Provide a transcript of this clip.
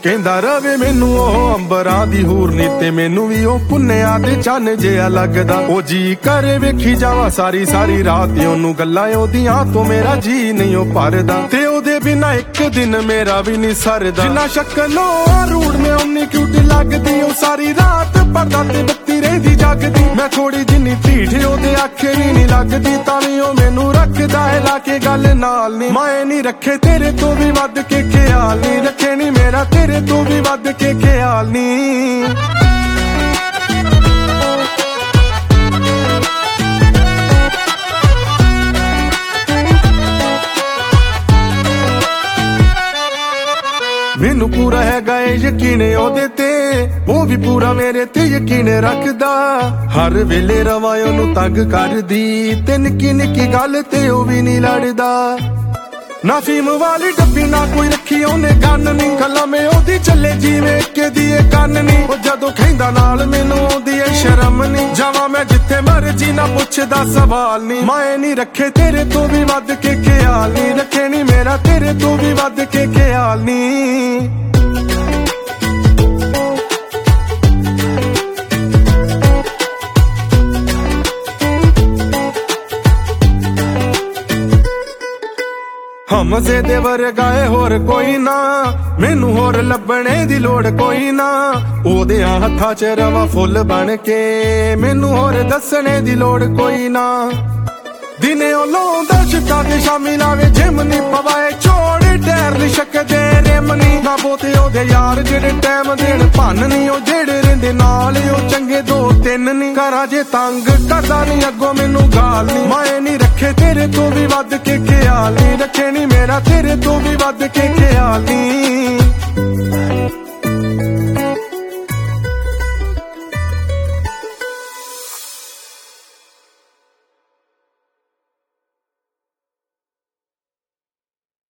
ਕਹਿੰਦਾ ਰਵੇ ਮੈਨੂੰ ਉਹ ਅੰਬਰਾਂ ਦੀ ਹੂਰਨੀ ਤੇ ਮੈਨੂੰ ਵੀ ਉਹ ਪੁੰਨਿਆ ਦੇ ਚੰਨ ਜਿਹਾ ਲੱਗਦਾ। ਉਹ ਜੀ ਕਰੇ ਵੇਖੀ ਜਾਵਾ ਸਾਰੀ ਸਾਰੀ ਰਾਤ ਉਹਨੂੰ ਗੱਲਾਂ ਉਹਦੀਆਂ ਤੋਂ ਮੇਰਾ ਜੀ ਨਹੀਂ ਉਹ ਭਰਦਾ। ਤੇ ਉਹਦੇ ਬਿਨਾ ਇੱਕ ਦਿਨ ਮੇਰਾ ਵੀ ਨਹੀਂ ਸਰਦਾ। ਜਿੰਨਾ ਸ਼ਕਲੋਂ ਰੂੜ ਮੈਂ ਉਨੀ ਕਿਊਟ ਲੱਗਦੀ ਉਹ ਸਾਰੀ ਰਾਤ ਪਰਦਾ ਤੇ ਬੱਤੀ ਰਹਿੰਦੀ ਜਗਦੀ। ਮੈਂ ਥੋੜੀ ਜਿੰਨੀ ਢੀਠ ਉਹਦੇ ਆਖੇ ਵੀ ਨਹੀਂ ਲੱਗਦੀ ਤਾਂ ਵੀ ਉਹ ਮੈਨੂੰ ਰੱਖਦਾ ਹੈ ਲਾ ਕੇ ਗੱਲ ਨਾਲ ਨੀ। ਮੈਂ ਨਹੀਂ ਰੱਖੇ ਤੇਰੇ ਤੋਂ ਵੀ ਵੱਧ ਕੇ ਖਿਆਲ ਨੀ ਰੱਖੇ ਨੀ ਮੇਰਾ ਤੇਰੇ ਤੋਂ ਵੀ ਵੱਧ ਕੇ ਖਿਆਲ ਨੀ। ਮੈਨੂੰ ਪੂਰਾ ਹੈਗਾ ਏ ਯਕੀਨ ਉਹਦੇ ਤੇ ਉਹ ਵੀ ਪੂਰਾ ਮੇਰੇ ਤੇ ਯਕੀਨ ਰੱਖਦਾ। ਹਰ ਵੇਲੇ ਰਵਾਂ ਉਹਨੂੰ ਤੰਗ ਕਰਦੀ ਤੇ ਨਿੱਕੀ ਨਿੱਕੀ ਗੱਲ ਤੇ ਉਹ ਵੀ ਨਹੀਂ ਲੜਦਾ। ਨਾ ਫੀਮ ਵਾਲੀ ਡੱਬੀ ਨਾ ਕੋਈ ਰੱਖੀ ਉਹਨੇ ਗੰਨ ਨੀ। ਗੱਲਾਂ ਮੈਂ ਉਹਦੀ ਚੱਲੇ ਜਿਵੇਂ ਕਿਦੀ ਏ ਕੰਨ ਨੀ। ਉਹ ਜਦੋਂ ਖੈਂਦਾ ਨਾਲ ਮੈਨੂੰ ਆਉਂਦੀ ਏ ਸ਼ਰਮ ਨੀ। ਜਾਵਾਂ ਮੈਂ ਜਿੱਥੇ ਮਰਜੀ ਨਾ ਪੁੱਛਦਾ ਸਵਾਲ ਨੀ। ਮੈਂ ਨਹੀਂ ਰੱਖੇ ਤੇਰੇ ਤੋਂ ਵੀ ਵੱਧ ਕੇ ਖਿਆਲ ਨੀ ਰੱਖੇ ਨੀ ਮੇਰਾ ਤੇਰੇ ਤੋਂ ਵੀ ਵੱਧ ਕੇ ਖਿਆਲ ਨੀ। ਹਮਜ਼ੇ ਦੇ ਵਰਗਾਏ ਹੋਰ ਕੋਈ ਨਾ ਮੈਨੂੰ ਹੋਰ ਲੱਭਣੇ ਦੀ ਲੋੜ ਕੋਈ ਨਾ। ਉਹਦੇ ਹੱਥਾਂ 'ਚ ਰਵਾਂ ਫੁੱਲ ਬਣ ਕੇ ਮੈਨੂੰ ਹੋਰ ਦੱਸਣੇ ਦੀ ਲੋੜ ਕੋਈ ਨਾ। ਦਿਨੇ ਉਹ ਲਾਉਂਦਾ ਛਿੱਟਾ ਤੇ ਸ਼ਾਮੀ ਲਾਵੇ ਜਿਮ ਨੀ ਪਵਾਏ ਛੋੜੇ ਟਾਇਰ ਨੀ ਛਕਦੇ ਰਿਮ ਨੀ। ਨਾ ਬੋਤੇ ਉਹਦੇ ਯਾਰ ਜਿਹੜੇ ਟਾਈਮ ਦੇਣ ਭੰਨ ਨੀ। ਉਹ ਜਿਹੜੇ ਰਹਿੰਦੇ ਨਾਲ ਉਹ ਚੰਗੇ ਦੋ ਤਿੰਨ ਨੀ। ਕਰਾਂ ਜੇ ਤੰਗ ਕਰਦਾ ਨੀ ਅੱਗੋਂ ਮੈਨੂੰ ਗਾਲ ਨੀ। ਮੈਂ ਨਹੀਂ ਰੱਖੇ ਤੇਰੇ ਤੋਂ ਵੀ ਵੱਧ ਕੇ ਖਿਆਲ ਨੀ ਰੱਖੇ ਨੀ ਮੇਰਾ ਤੇਰੇ ਤੋਂ ਵੀ ਵੱਧ ਕੇ ਖਿਆਲ ਨੀ।